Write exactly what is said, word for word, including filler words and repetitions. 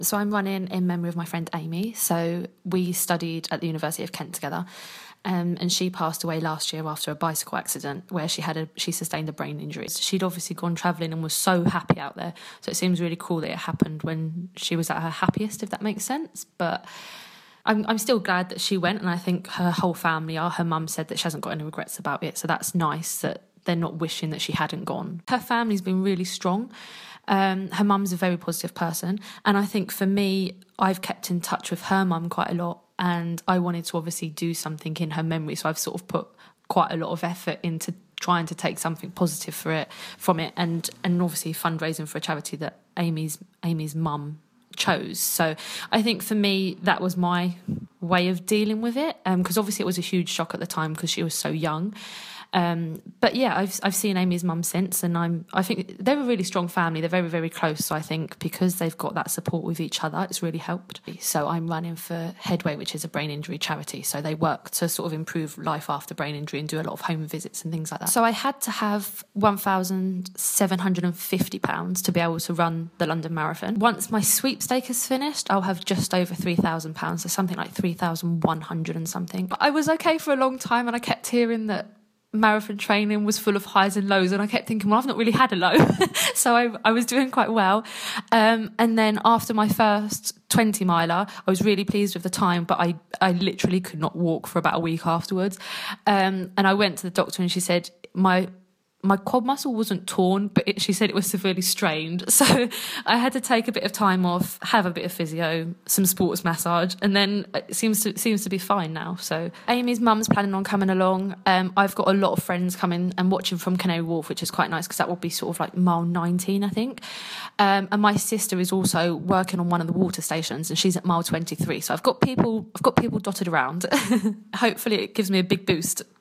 So I'm running in memory of my friend Amy. So we studied at the University of Kent together. Um, and she passed away last year after a bicycle accident where she had a she sustained a brain injury. So she'd obviously gone travelling and was so happy out there. So it seems really cool that it happened when she was at her happiest, if that makes sense. But I'm I'm still glad that she went, and I think her whole family are. Her mum said that she hasn't got any regrets about it. So that's nice that they're not wishing that she hadn't gone. Her family's been really strong. Um, her mum's a very positive person. And I think for me, I've kept in touch with her mum quite a lot. And I wanted to obviously do something in her memory. So I've sort of put quite a lot of effort into trying to take something positive for it from it. And, and obviously fundraising for a charity that Amy's Amy's mum chose. So I think for me, that was my way of dealing with it. Because um, obviously it was a huge shock at the time because she was so young. Um, but yeah, I've I've seen Amy's mum since, and I'm I think they're a really strong family. They're very, very close. So I think because they've got that support with each other, it's really helped. So I'm running for Headway, which is a brain injury charity. So they work to sort of improve life after brain injury and do a lot of home visits and things like that. So I had to have one thousand seven hundred fifty pounds to be able to run the London Marathon. Once my sweepstake is finished, I'll have just over three thousand pounds. So something like three thousand one hundred and something. But I was okay for a long time, and I kept hearing that marathon training was full of highs and lows, and I kept thinking, well, I've not really had a low. So I, I was doing quite well. Um, and then after my first twenty miler, I was really pleased with the time, but I, I literally could not walk for about a week afterwards. Um, and I went to the doctor and she said, my my quad muscle wasn't torn, but it, she said it was severely strained. So I had to take a bit of time off, have a bit of physio, some sports massage, and then it seems to it seems to be fine now. So Amy's mum's planning on coming along. Um, I've got a lot of friends coming and watching from Canary Wharf, which is quite nice because that will be sort of like mile nineteen, I think. Um, and my sister is also working on one of the water stations, and she's at mile twenty-three. So I've got people, I've got people dotted around. Hopefully, it gives me a big boost.